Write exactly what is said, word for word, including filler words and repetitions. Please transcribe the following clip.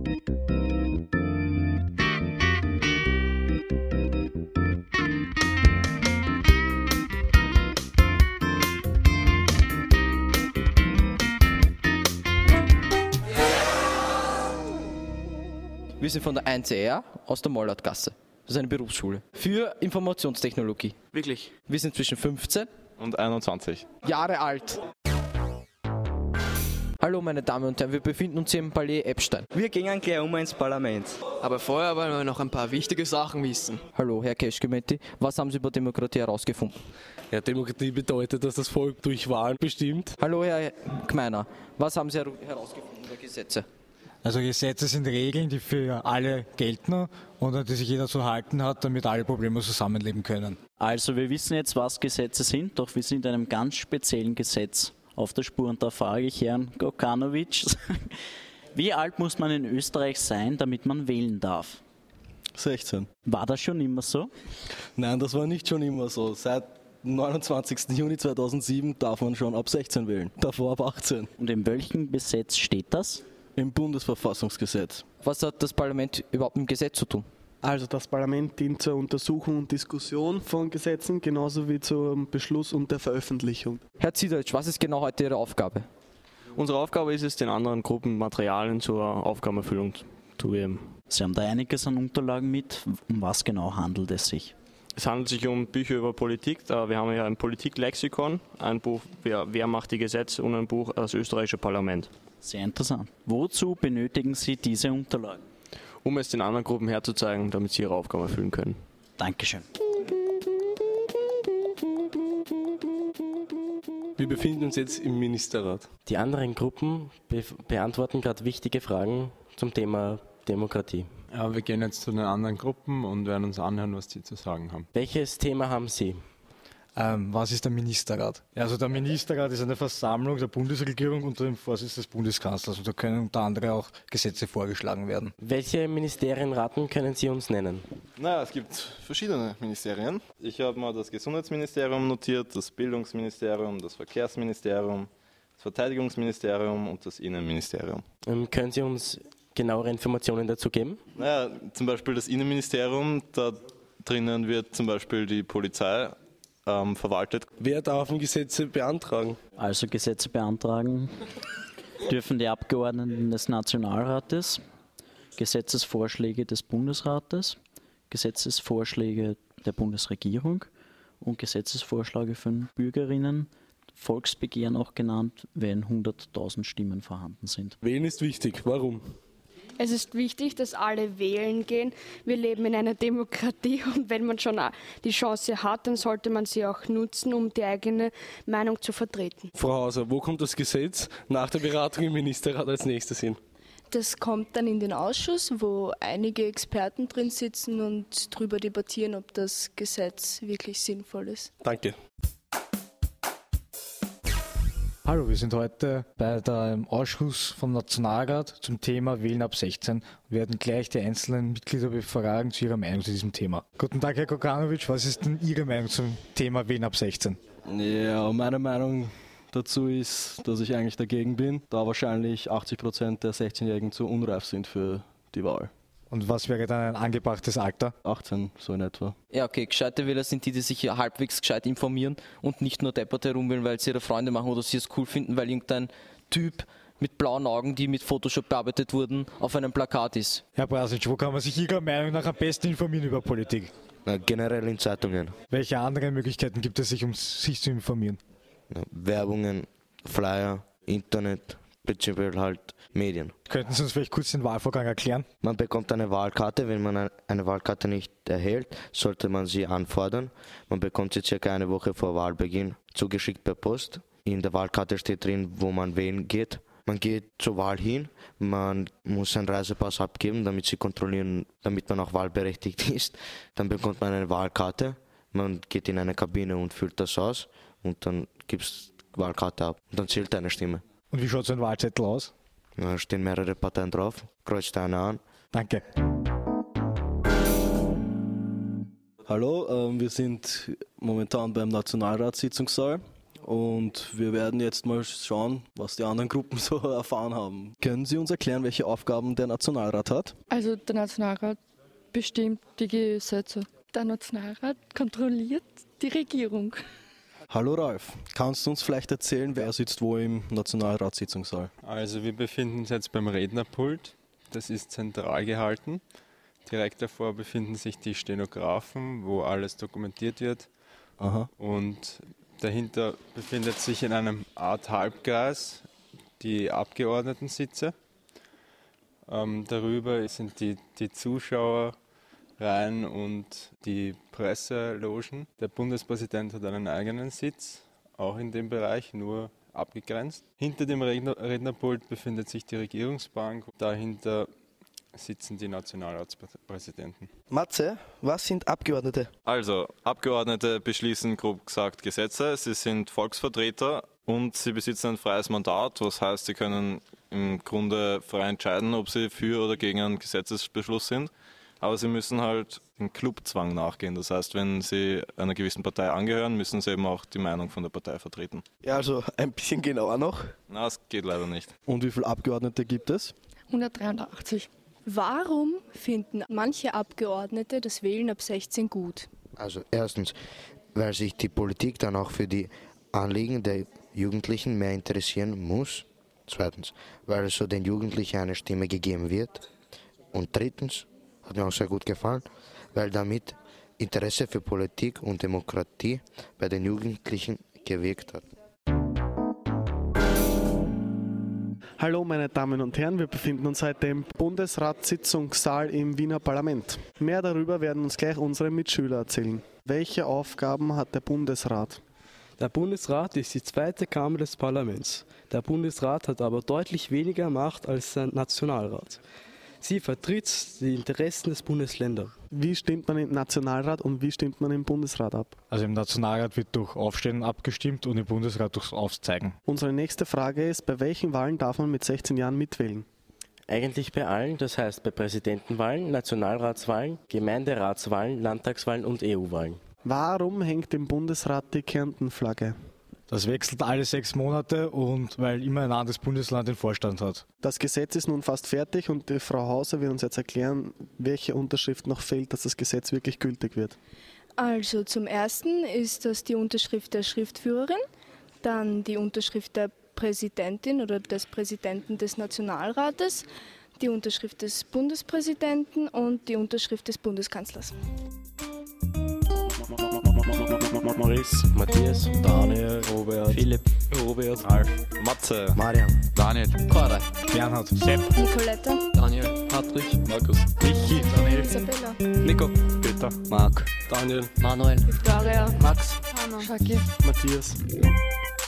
Wir sind von der eins R aus der Mollertgasse. Das ist eine Berufsschule für Informationstechnologie. Wirklich? Wir sind zwischen fünfzehn und einundzwanzig Jahre alt. Hallo meine Damen und Herren, wir befinden uns hier im Palais Epstein. Wir gehen gleich um ins Parlament. Aber vorher wollen wir noch ein paar wichtige Sachen wissen. Hallo Herr Keschkemetti, was haben Sie über Demokratie herausgefunden? Ja, Demokratie bedeutet, dass das Volk durch Wahlen bestimmt. Hallo Herr Gmeiner, was haben Sie herausgefunden über Gesetze? Also Gesetze sind Regeln, die für alle gelten und an die sich jeder zu halten hat, damit alle Probleme zusammenleben können. Also wir wissen jetzt, was Gesetze sind, doch wir sind einem ganz speziellen Gesetz auf der Spur. Und da frage ich Herrn Kokanovic, wie alt muss man in Österreich sein, damit man wählen darf? sechzehn. War das schon immer so? Nein, das war nicht schon immer so. Seit neunundzwanzigsten Juni zweitausendsieben darf man schon ab sechzehn wählen, davor ab achtzehn. Und in welchem Gesetz steht das? Im Bundesverfassungsgesetz. Was hat das Parlament überhaupt mit dem Gesetz zu tun? Also das Parlament dient zur Untersuchung und Diskussion von Gesetzen, genauso wie zum Beschluss und der Veröffentlichung. Herr Ziedritsch, was ist genau heute Ihre Aufgabe? Unsere Aufgabe ist es, den anderen Gruppen Materialien zur Aufgabenerfüllung zu geben. Sie haben da einiges an Unterlagen mit. Um was genau handelt es sich? Es handelt sich um Bücher über Politik. Wir haben ja ein Politiklexikon, ein Buch, wer, wer macht die Gesetze, und ein Buch, das österreichische Parlament. Sehr interessant. Wozu benötigen Sie diese Unterlagen? Um es den anderen Gruppen herzuzeigen, damit sie ihre Aufgaben erfüllen können. Dankeschön. Wir befinden uns jetzt im Ministerrat. Die anderen Gruppen be- beantworten gerade wichtige Fragen zum Thema Demokratie. Ja, wir gehen jetzt zu den anderen Gruppen und werden uns anhören, was die zu sagen haben. Welches Thema haben Sie? Ähm, was ist der Ministerrat? Also der Ministerrat ist eine Versammlung der Bundesregierung unter dem Vorsitz des Bundeskanzlers und da können unter anderem auch Gesetze vorgeschlagen werden. Welche Ministerienraten können Sie uns nennen? Naja, es gibt verschiedene Ministerien. Ich habe mal das Gesundheitsministerium notiert, das Bildungsministerium, das Verkehrsministerium, das Verteidigungsministerium und das Innenministerium. Ähm, können Sie uns genauere Informationen dazu geben? Naja, zum Beispiel das Innenministerium, da drinnen wird zum Beispiel die Polizei ähm, verwaltet. Wer darf Gesetze beantragen? Also Gesetze beantragen dürfen die Abgeordneten des Nationalrates, Gesetzesvorschläge des Bundesrates, Gesetzesvorschläge der Bundesregierung und Gesetzesvorschläge von Bürgerinnen, Volksbegehren auch genannt, wenn hunderttausend Stimmen vorhanden sind. Wählen ist wichtig. Warum? Es ist wichtig, dass alle wählen gehen. Wir leben in einer Demokratie und wenn man schon die Chance hat, dann sollte man sie auch nutzen, um die eigene Meinung zu vertreten. Frau Hauser, wo kommt das Gesetz nach der Beratung im Ministerrat als nächstes hin? Das kommt dann in den Ausschuss, wo einige Experten drin sitzen und darüber debattieren, ob das Gesetz wirklich sinnvoll ist. Danke. Hallo, wir sind heute bei dem Ausschuss vom Nationalrat zum Thema Wählen ab sechzehn und werden gleich die einzelnen Mitglieder befragen zu ihrer Meinung zu diesem Thema. Guten Tag, Herr Kokanovic, was ist denn Ihre Meinung zum Thema Wählen ab sechzehn? Ja, meine Meinung dazu ist, dass ich eigentlich dagegen bin, da wahrscheinlich achtzig Prozent der sechzehnjährigen zu unreif sind für die Wahl. Und was wäre dann ein angebrachtes Alter? achtzehn, so in etwa. Ja, okay, gescheite Wähler sind die, die sich hier halbwegs gescheit informieren und nicht nur deppert herumwählen, weil sie ihre Freunde machen oder sie es cool finden, weil irgendein Typ mit blauen Augen, die mit Photoshop bearbeitet wurden, auf einem Plakat ist. Herr Brasic, wo kann man sich Ihrer Meinung nach am besten informieren über Politik? Na, generell in Zeitungen. Welche anderen Möglichkeiten gibt es, sich, um sich zu informieren? Ja, Werbungen, Flyer, Internet, beziehungsweise halt Medien. Könnten Sie uns vielleicht kurz den Wahlvorgang erklären? Man bekommt eine Wahlkarte. Wenn man eine Wahlkarte nicht erhält, sollte man sie anfordern. Man bekommt sie circa eine Woche vor Wahlbeginn zugeschickt per Post. In der Wahlkarte steht drin, wo man wählen geht. Man geht zur Wahl hin, man muss einen Reisepass abgeben, damit sie kontrollieren, damit man auch wahlberechtigt ist. Dann bekommt man eine Wahlkarte, man geht in eine Kabine und füllt das aus und dann gibt es die Wahlkarte ab. Und dann zählt eine Stimme. Und wie schaut so ein Wahlzettel aus? Da stehen mehrere Parteien drauf, kreuzt eine an. Danke. Hallo, ähm, wir sind momentan beim Nationalratssitzungssaal und wir werden jetzt mal schauen, was die anderen Gruppen so erfahren haben. Können Sie uns erklären, welche Aufgaben der Nationalrat hat? Also der Nationalrat bestimmt die Gesetze. Der Nationalrat kontrolliert die Regierung. Hallo Ralf, kannst du uns vielleicht erzählen, wer sitzt wo im Nationalratssitzungssaal? Also wir befinden uns jetzt beim Rednerpult, das ist zentral gehalten. Direkt davor befinden sich die Stenografen, wo alles dokumentiert wird. Aha. Und dahinter befindet sich in einem Art Halbkreis die Abgeordnetensitze. Ähm, darüber sind die, die Zuschauerreihen und die Presselogen. Der Bundespräsident hat einen eigenen Sitz, auch in dem Bereich, nur abgegrenzt. Hinter dem Redner, Rednerpult befindet sich die Regierungsbank. Dahinter sitzen die Nationalratspräsidenten. Matze, was sind Abgeordnete? Also, Abgeordnete beschließen grob gesagt Gesetze, sie sind Volksvertreter und sie besitzen ein freies Mandat, was heißt, sie können im Grunde frei entscheiden, ob sie für oder gegen einen Gesetzesbeschluss sind. Aber sie müssen halt dem Clubzwang nachgehen. Das heißt, wenn sie einer gewissen Partei angehören, müssen sie eben auch die Meinung von der Partei vertreten. Ja, also ein bisschen genauer noch. Na, es geht leider nicht. Und wie viele Abgeordnete gibt es? hundertdreiundachtzig. Warum finden manche Abgeordnete das Wählen ab sechzehn gut? Also erstens, weil sich die Politik dann auch für die Anliegen der Jugendlichen mehr interessieren muss. Zweitens, weil es so den Jugendlichen eine Stimme gegeben wird. Und drittens, hat mir auch sehr gut gefallen, weil damit Interesse für Politik und Demokratie bei den Jugendlichen gewirkt hat. Hallo meine Damen und Herren, wir befinden uns heute im Bundesratssitzungssaal im Wiener Parlament. Mehr darüber werden uns gleich unsere Mitschüler erzählen. Welche Aufgaben hat der Bundesrat? Der Bundesrat ist die zweite Kammer des Parlaments. Der Bundesrat hat aber deutlich weniger Macht als der Nationalrat. Sie vertritt die Interessen des Bundesländers. Wie stimmt man im Nationalrat und wie stimmt man im Bundesrat ab? Also im Nationalrat wird durch Aufstellen abgestimmt und im Bundesrat durch Aufzeigen. Unsere nächste Frage ist, bei welchen Wahlen darf man mit sechzehn Jahren mitwählen? Eigentlich bei allen, das heißt bei Präsidentenwahlen, Nationalratswahlen, Gemeinderatswahlen, Landtagswahlen und E U-Wahlen. Warum hängt im Bundesrat die Kärntenflagge? Das wechselt alle sechs Monate und weil immer ein anderes Bundesland den Vorstand hat. Das Gesetz ist nun fast fertig und die Frau Hauser wird uns jetzt erklären, welche Unterschrift noch fehlt, dass das Gesetz wirklich gültig wird. Also zum Ersten ist das die Unterschrift der Schriftführerin, dann die Unterschrift der Präsidentin oder des Präsidenten des Nationalrates, die Unterschrift des Bundespräsidenten und die Unterschrift des Bundeskanzlers. Maurice, Matthias, Daniel, Robert, Philipp, Robert, Ralf, Matze, Marian, Daniel, Cora, Bernhard, Sepp, Nicoletta, Daniel, Patrick, Markus, Michi, Daniel, Isabella, Nico, Peter, Marc, Daniel, Manuel, Victoria, Max, Hanna, Schaki, Matthias.